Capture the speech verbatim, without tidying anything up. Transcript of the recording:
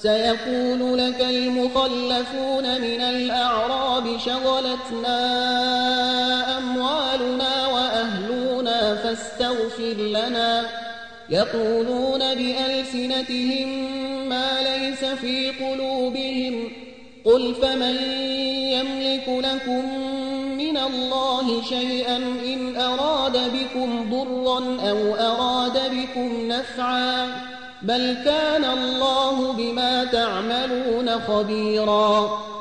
سيقول لك المخلفون من الأعراب شغلتنا أموالنا وأهلنا فاستغفر لنا يقولون بألسنتهم ما ليس في قلوبهم قل فمن يملك لكم من الله شيئا إن أراد بكم ضرا أو أراد بكم نفعا بل كان الله بما تعملون خبيرا